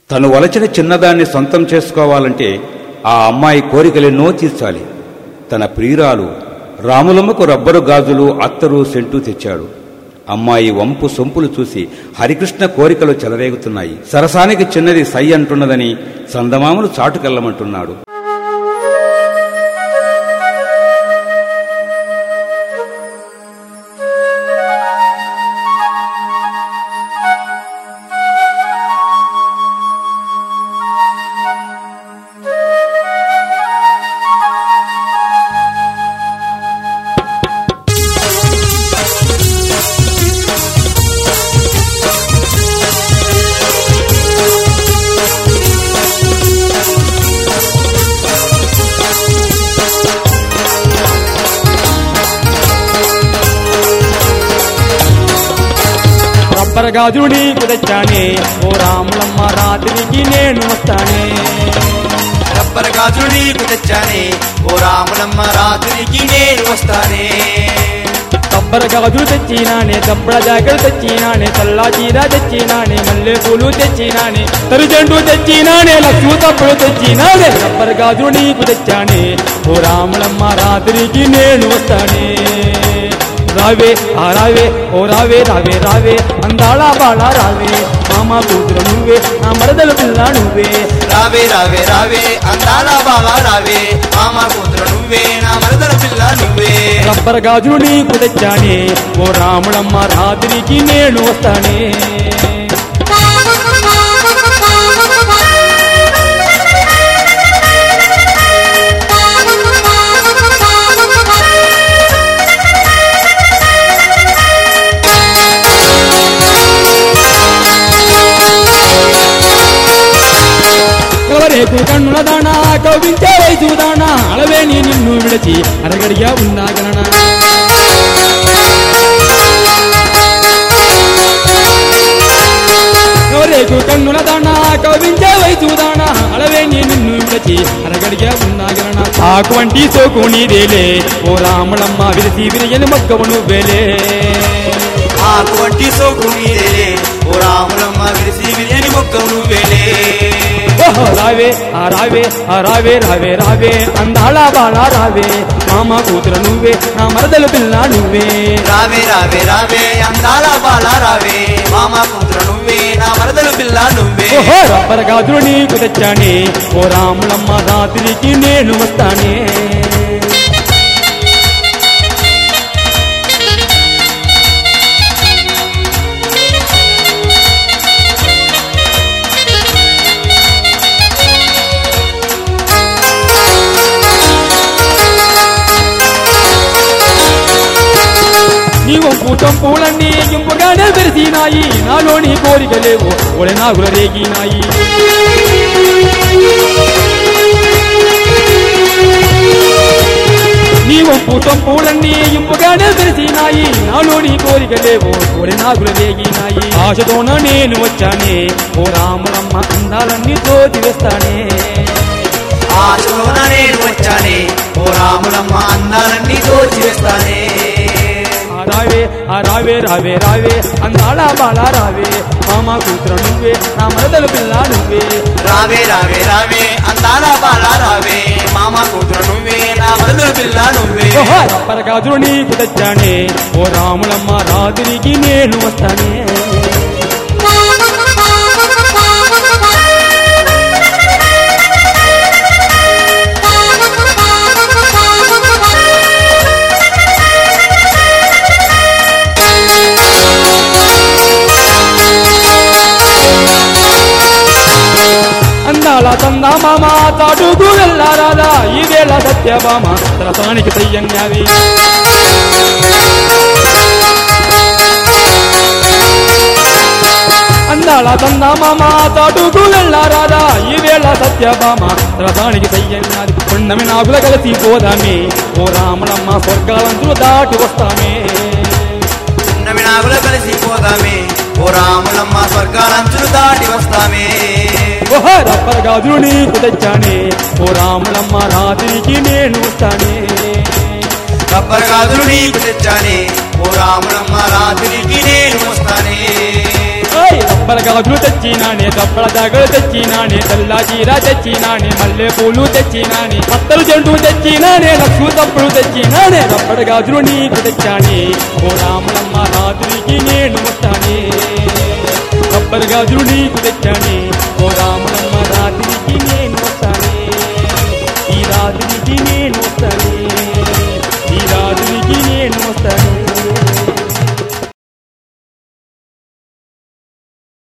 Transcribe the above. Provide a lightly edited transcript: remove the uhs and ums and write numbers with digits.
తను వలచిన చిన్నదాన్ని సొంతం చేసుకోవాలంటే ఆ అమ్మాయి కోరికలెన్నో తీర్చాలి. తన ప్రియురాలు రాములమ్మకు రబ్బరు గాజులు, అత్తరు, సెంటు తెచ్చాడు. అమ్మాయి వంపు సొంపులు చూసి హరికృష్ణ కోరికలు చెలరేగుతున్నాయి. సరసానికి చిన్నది సై అంటున్నదని సందమామలు చాటుకెళ్లమంటున్నాడు. రబ్బర్ గాజులు నీకు తెచ్చానే, ఓ రాములమ్మ రాత్రికి నేను వస్తానే. రబ్బర్ గాజులు నీకు తెచ్చానే, ఓ రాములమ్మ రాత్రికి నేను వస్తానే. రబ్బర్ గాజులు తెచ్చినానే, దబ్బడ జాకెట్ తెచ్చినానే, చల్లా చీర తెచ్చినానే, మల్లె పూలు తెచ్చినానే, తరుజండు తెచ్చినానే, లక్ష్మి తప్పులు తెచ్చినానే. రబ్బర్ గాజులు నీకు తెచ్చానే, ఓ రాములమ్మ రాత్రికి నేను వస్తానే. రావే ఆ రావే, ఓ రావే రావే రావే, అందాళ బాళ రావే, మామ కూతురు నువ్వే, నా మరదల పిల్ల నువ్వే. రావే రావే రావే, అందాల బాగా రావే, మామ కూతురు నువ్వే, నా మరదల పిల్ల నువ్వే. రబ్బర్ గాజులు నీకు తెచ్చానే, ఓ రాములమ్మ రాత్రికి నేను వస్తానే. రేపు కన్నుల దానా, కవ్వించే వయసు దానా, అలవే నీ నిన్ను విడిచి అరగడిగా ఉన్నా గణన. రేపు కన్నుల దానా, కవ్వించే వయసు దానా, అలవే నీ నిన్ను విడిచి అరగడిగా ఉన్నా గణన. ఆకు వంటి సోకు నీదేలే, ఓ రాములమ్మ విరిసి విరియని మొక్కవు నువ్వేలే. ఆకు వంటి సోకు నీదేలే, ఓ రాములమ్మ విరిసి విరియని మొక్కవు నువ్వేలే. రావే ఆ రావే ఆ రావే రావే రావే, అందాళ బాళ రావే, మామ కూతురు నువ్వే, నా మరదలు పిల్ల నువ్వే. రావే రావే రావే, అందాల బాల రావే, మామ కూతురు నువ్వే, నా మరదల పిల్ల నువ్వే. రబ్బర్ గాజులు నీకు తెచ్చానే, ఓ రాములమ్మ రాత్రికి నేను వస్తానే. నీ వంపు చంపులన్నీ ఇంపుగానే పెరిసినాయి, నాలోని కోరికలేవో ఒడే నాగుల రేగినాయి. నీ వంపు చంపులన్నీ ఇంపుగానే పెరిసినాయి, నాలోని కోరికలేవో ఒడే నాగుల రేగినాయి. ఆశతోన నేను వచ్చానే, ఓ రాములమ్మ అందాలన్నీ తోచి వేస్తానే. ఆశలోన నేను వచ్చానే, ఓ రాములమ్మ అందాలన్నీ దోచి వేస్తానే. రావే ఆ రావే రావే రావే, అందాళ బాళ రావే, మామ కూతురు నువ్వే, నా మరదల పిల్ల నువ్వే. రావే రావే రావే, అందాల బాల రావే, మామ కూతురు నువ్వే, నా మరదల పిల్ల నువ్వే. రబ్బర్ గాజులు నీకు తెచ్చానే, ఓ రాములమ్మ రాత్రికి నేను వస్తానే. అందాల తందా మామ చాటుకు వెళ్ళారాదా, ఈ వేళ సత్యభామ రసానికి సయ్యన్యావి. అందాల తందా మామ చాటుకు వెళ్ళారాదా, ఈ వేళ సత్యభామ రసానికి సయ్యన్యాది. పుణ్యమి నాగుల కలిసి పోదామే, ఓ రాములమ్మ స్వర్గాలంతులు దాటి వస్తామే. పుణ్యమి నాగుల కలిసి పోదామే, ఓ రాములమ్మ స్వర్గాలంచులు దాటి వస్తామే. రబ్బర్ గాజులు నీకు తెచ్చానే, ఓ రాములమ్మ రాత్రికి నేను వస్తానే. రబ్బర్ గాజులు నీకు తెచ్చానే, ఓ రాములమ్మ రాత్రికి నేను వస్తానే. రబ్బర్ గాజులు తెచ్చినానే దప్పల జాగలు తెచ్చినానే తెల్ల చీర తెచ్చినానే మల్లె పూలు తెచ్చినానే అత్తరు జండు తెచ్చినానే లక్ష్మి తప్పుడు తెచ్చినానే రబ్బర్ గాజులు నీకు తెచ్చానే ఓ రాములమ్మ రాత్రికి నేను వస్తానే రబ్బర్ గాజులు నీకు తెచ్చానే ఓ రాములమ్మ రాత్రికి నేను వస్తానే ఈ రాత్రికి నేను వస్తానే